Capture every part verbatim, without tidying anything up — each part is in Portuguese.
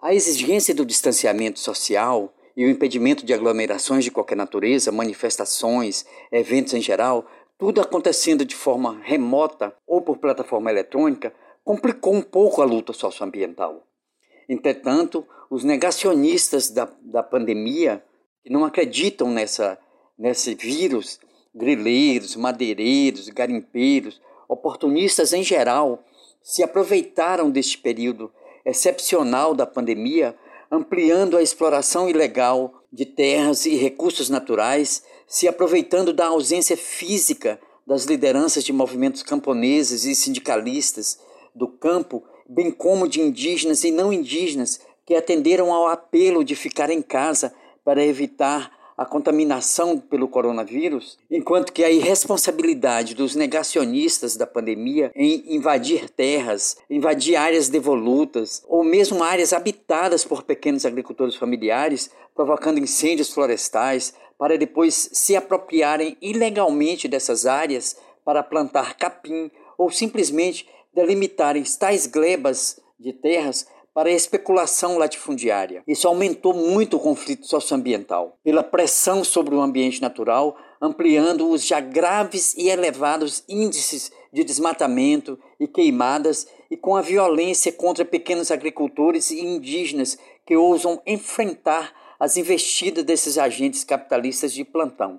A exigência do distanciamento social e o impedimento de aglomerações de qualquer natureza, manifestações, eventos em geral, tudo acontecendo de forma remota ou por plataforma eletrônica, complicou um pouco a luta socioambiental. Entretanto, os negacionistas da, da pandemia, que não acreditam nessa, nesse vírus, grileiros, madeireiros, garimpeiros, oportunistas em geral, se aproveitaram deste período excepcional da pandemia, ampliando a exploração ilegal de terras e recursos naturais, se aproveitando da ausência física das lideranças de movimentos camponeses e sindicalistas do campo, bem como de indígenas e não indígenas que atenderam ao apelo de ficar em casa para evitar a contaminação pelo coronavírus, enquanto que a irresponsabilidade dos negacionistas da pandemia em invadir terras, invadir áreas devolutas ou mesmo áreas habitadas por pequenos agricultores familiares, provocando incêndios florestais, para depois se apropriarem ilegalmente dessas áreas para plantar capim ou simplesmente delimitarem tais glebas de terras para a especulação latifundiária. Isso aumentou muito o conflito socioambiental, pela pressão sobre o ambiente natural, ampliando os já graves e elevados índices de desmatamento e queimadas e com a violência contra pequenos agricultores e indígenas que ousam enfrentar as investidas desses agentes capitalistas de plantão.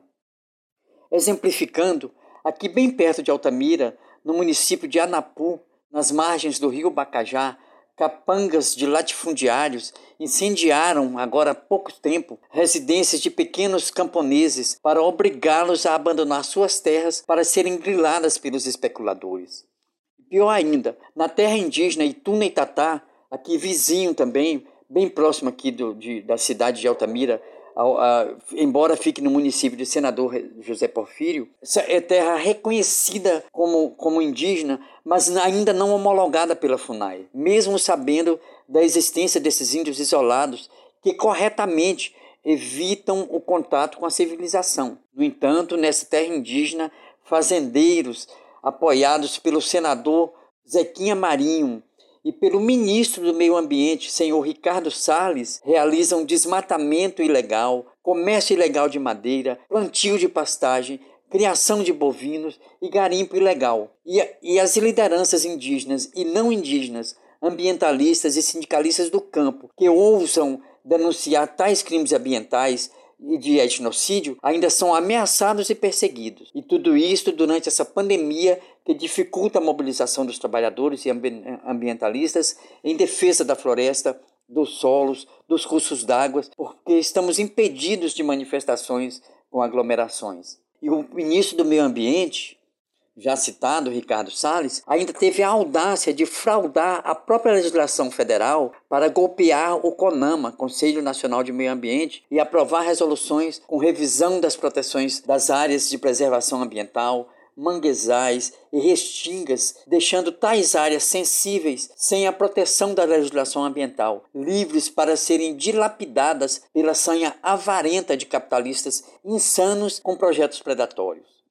Exemplificando, aqui bem perto de Altamira, no município de Anapu, nas margens do rio Bacajá, capangas de latifundiários incendiaram, agora há pouco tempo, residências de pequenos camponeses para obrigá-los a abandonar suas terras para serem griladas pelos especuladores. Pior ainda, na terra indígena Ituna Itatá, aqui vizinho também, bem próximo aqui do, de, da cidade de Altamira, a, a, embora fique no município de Senador José Porfírio, essa é terra reconhecida como, como indígena, mas ainda não homologada pela FUNAI, mesmo sabendo da existência desses índios isolados que corretamente evitam o contato com a civilização. No entanto, nessa terra indígena, fazendeiros apoiados pelo senador Zequinha Marinho e pelo ministro do Meio Ambiente, senhor Ricardo Salles, realizam desmatamento ilegal, comércio ilegal de madeira, plantio de pastagem, criação de bovinos e garimpo ilegal. E, e as lideranças indígenas e não indígenas, ambientalistas e sindicalistas do campo, que ousam denunciar tais crimes ambientais e de etnocídio, ainda são ameaçados e perseguidos. E tudo isso durante essa pandemia que dificulta a mobilização dos trabalhadores e ambientalistas em defesa da floresta, dos solos, dos cursos d'água, porque estamos impedidos de manifestações com aglomerações. E o ministro do Meio Ambiente, já citado, Ricardo Salles, ainda teve a audácia de fraudar a própria legislação federal para golpear o CONAMA, Conselho Nacional de Meio Ambiente, e aprovar resoluções com revisão das proteções das áreas de preservação ambiental, manguezais e restingas, deixando tais áreas sensíveis sem a proteção da legislação ambiental, livres para serem dilapidadas pela sanha avarenta de capitalistas insanos com projetos predatórios.